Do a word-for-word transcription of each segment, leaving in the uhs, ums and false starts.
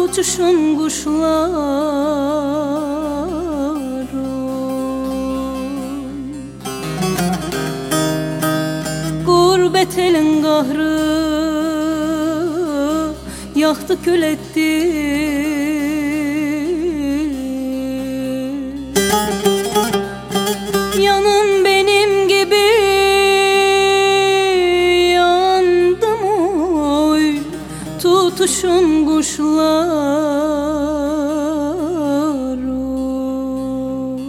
uçuşun kuşlar, gurbet elin qahrı yaktı kül etti. Yanın benim gibi yandım oy, tutuşun kuşlar oy.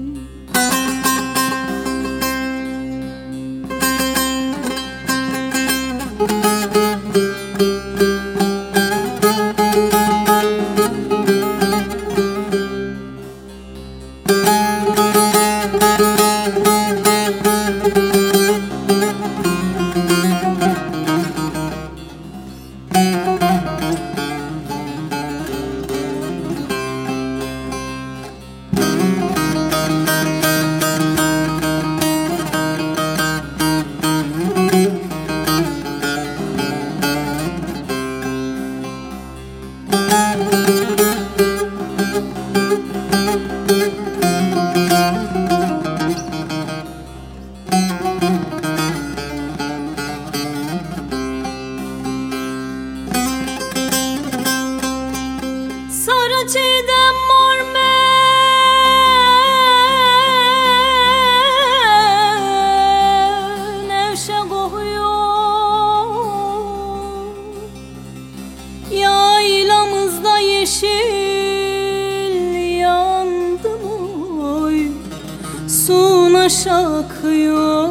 Sarı çiğdem mor men nevşe kokuyor, yaylamızda yeşil yandım oy, suna şakıyor.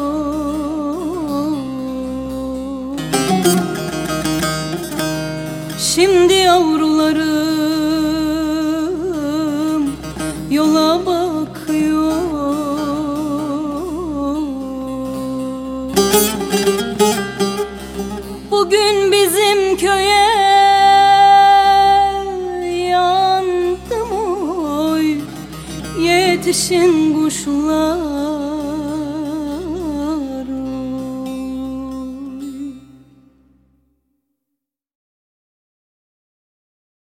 Şimdi yavrularım yola bakıyor. Bugün bizim köye yandım oy, yetişin kuşlar.